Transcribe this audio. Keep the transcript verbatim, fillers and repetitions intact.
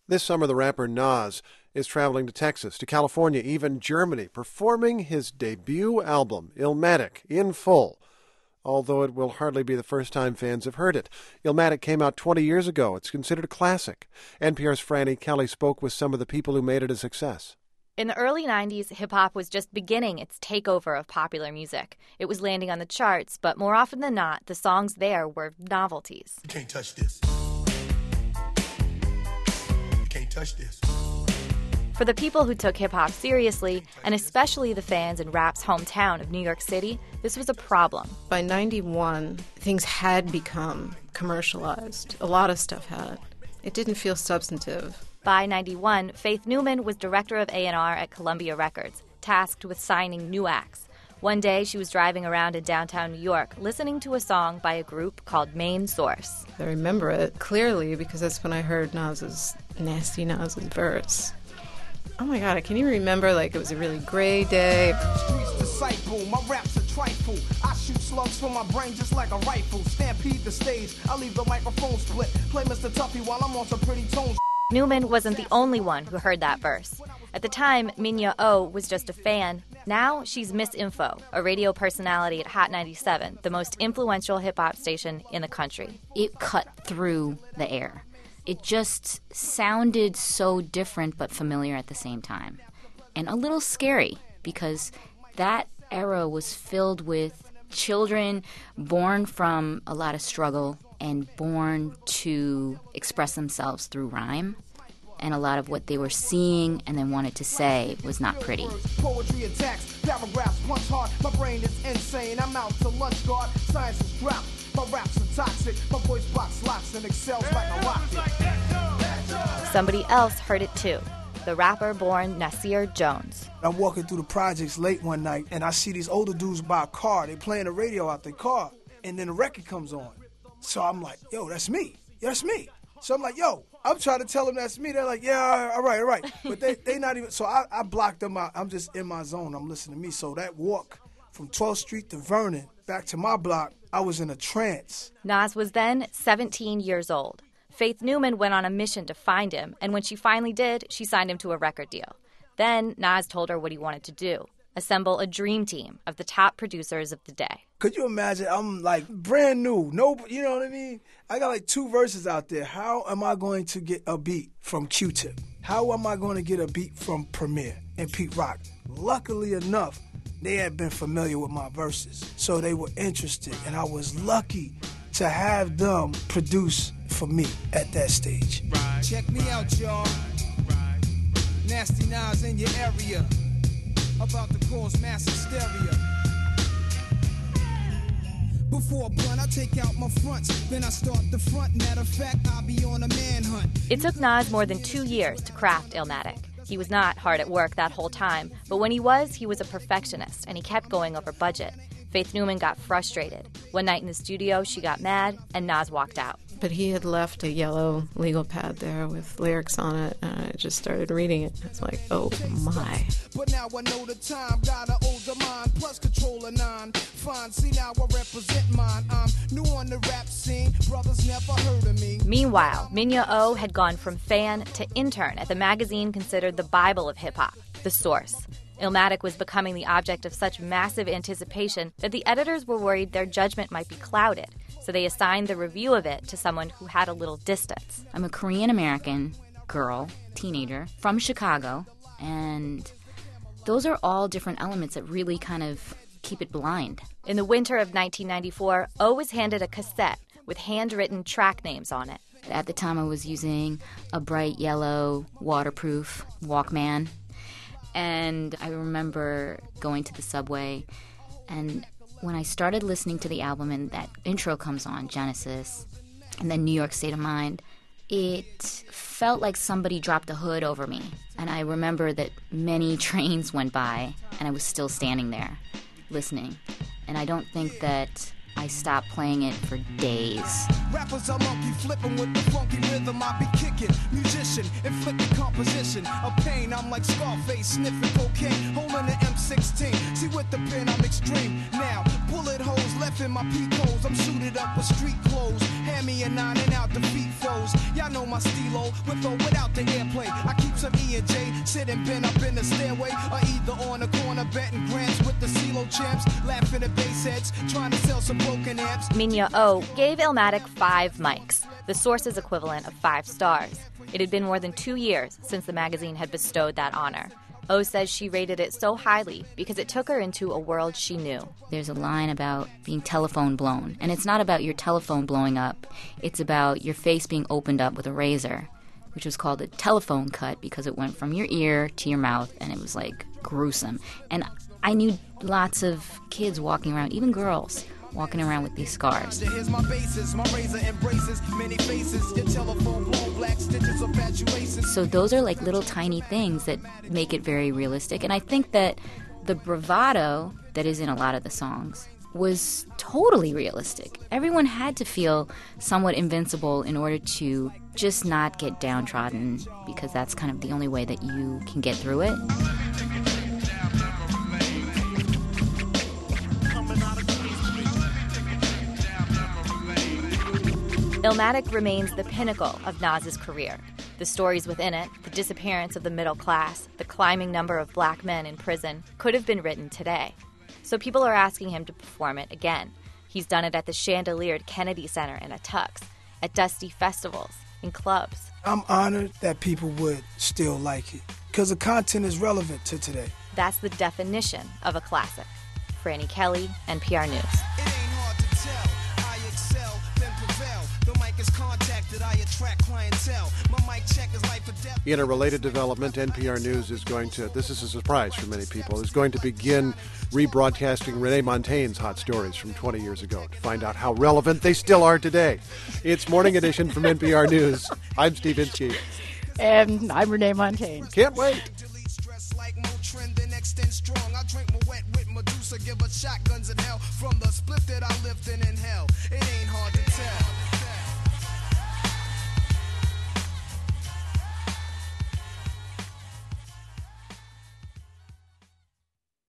This summer, the rapper Nas is traveling to Texas, to California, even Germany, performing his debut album, Illmatic, in full, although it will hardly be the first time fans have heard it. Illmatic came out twenty years ago. It's considered a classic. N P R's Franny Kelly spoke with some of the people who made it a success. In the early nineties, hip-hop was just beginning its takeover of popular music. It was landing on the charts, but more often than not, the songs there were novelties. You can't touch this. You can't touch this. For the people who took hip-hop seriously, and especially the fans in rap's hometown of New York City, this was a problem. By ninety-one, things had become commercialized. A lot of stuff had. It didn't feel substantive. By ninety-one, Faith Newman was director of A and R at Columbia Records, tasked with signing new acts. One day, she was driving around in downtown New York, listening to a song by a group called Main Source. I remember it clearly because that's when I heard Nas's, Nasty Nas's verse. Oh my God, can you remember, like, it was a really gray day? Streets disciple, my raps are trifle. I shoot slugs from my brain just like a rifle. Stampede the stage, I leave the microphone split. Play Mister Tuffy while I'm on some pretty tones. Newman wasn't the only one who heard that verse. At the time, Minya O was just a fan. Now she's Miss Info, a radio personality at Hot ninety-seven, the most influential hip-hop station in the country. It cut through the air. It just sounded so different but familiar at the same time. And a little scary, because that era was filled with children born from a lot of struggle and born to express themselves through rhyme. And a lot of what they were seeing and then wanted to say was not pretty. Poetry attacks, paragraphs punch hard. My brain is insane. I'm out to lunch guard. Science is dropped. My raps are toxic. My voice blocks locks and excels like a rocket. Somebody else heard it too. The rapper born Nasir Jones. I'm walking through the projects late one night, and I see these older dudes by a car. They playing the radio out their car, and then the record comes on. So I'm like, yo, that's me. Yeah, that's me. So I'm like, yo, I'm trying to tell them that's me. They're like, yeah, all right, all right. But they they not even, so I, I blocked them out. I'm just in my zone. I'm listening to me. So that walk from twelfth Street to Vernon back to my block, I was in a trance. Nas was then seventeen years old. Faith Newman went on a mission to find him, and when she finally did, she signed him to a record deal. Then Nas told her what he wanted to do, assemble a dream team of the top producers of the day. Could you imagine? I'm like brand new. No, you know what I mean? I got like two verses out there. How am I going to get a beat from Q-Tip? How am I going to get a beat from Premier and Pete Rock? Luckily enough, they had been familiar with my verses, so they were interested, and I was lucky to have them produce for me at that stage. Right. Check me out, y'all. Right. Nasty Nas in your area. About to cause mass hysteria. Before blunt, I take out my fronts, then I start the front. Matter of fact, I'll be on a manhunt. It took Nas more than two years to craft Illmatic. He was not hard at work that whole time, but when he was, he was a perfectionist, and he kept going over budget. Faith Newman got frustrated. One night in the studio, she got mad, and Nas walked out. But he had left a yellow legal pad there with lyrics on it, and I just started reading it. It's like, oh my. But now I know the time, got an older mind, plus control of nine. Fine, see now I represent mine. I'm new on the rap scene, brothers never heard of me. Meanwhile, Minya O had gone from fan to intern at the magazine considered the Bible of hip-hop, The Source. Illmatic was becoming the object of such massive anticipation that the editors were worried their judgment might be clouded, so they assigned the review of it to someone who had a little distance. I'm a Korean-American girl, teenager, from Chicago, and those are all different elements that really kind of keep it blind. In the winter of nineteen ninety-four, O was handed a cassette with handwritten track names on it. At the time, I was using a bright yellow, waterproof Walkman. And I remember going to the subway, and when I started listening to the album and that intro comes on, Genesis, and then New York State of Mind, it felt like somebody dropped the hood over me. And I remember that many trains went by, and I was still standing there, listening. And I don't think that I stopped playing it for days. Rappers are monkey flipping with the funky rhythm I be kicking. Musician, inflicting composition of pain. I'm like Scarface, sniffing cocaine, holding an M sixteen. See with the pen I'm extreme. Now, bullet holes left in my peak holes. I'm suited up with street clothes. Hand me a nine and out defeat foes. Y'all know my stilo, with or without the airplay. I keep some E and J, sitting bent up in the stairway, or either on the corner betting grants with the CeeLo champs, laughing at bass heads, trying to sell some broken amps. Minya O gave Illmatic five mics, the Source's equivalent of five stars. It had been more than two years since the magazine had bestowed that honor. O says she rated it so highly because it took her into a world she knew. There's a line about being telephone blown, and it's not about your telephone blowing up. It's about your face being opened up with a razor, which was called a telephone cut because it went from your ear to your mouth, and it was, like, gruesome. And I knew lots of kids walking around, even girls, walking around with these scars. Here's my bases, my razor embraces many faces, your telephone blown, black stitches of fatuations. So those are like little tiny things that make it very realistic. And I think that the bravado that is in a lot of the songs was totally realistic. Everyone had to feel somewhat invincible in order to just not get downtrodden, because that's kind of the only way that you can get through it. Illmatic remains the pinnacle of Nas's career. The stories within it, the disappearance of the middle class, the climbing number of black men in prison, could have been written today. So people are asking him to perform it again. He's done it at the chandeliered Kennedy Center in a tux, at dusty festivals, in clubs. I'm honored that people would still like it, because the content is relevant to today. That's the definition of a classic. Franny Kelly, N P R News. In a related development, N P R News is going to, this is a surprise for many people, is going to begin rebroadcasting Renee Montaigne's hot stories from twenty years ago to find out how relevant they still are today. It's Morning Edition from N P R News. I'm Steve Inskeep. And I'm Renee Montagne. Can't wait. I drink my wet with Medusa, give us shotguns in hell from the split that I lived in in hell.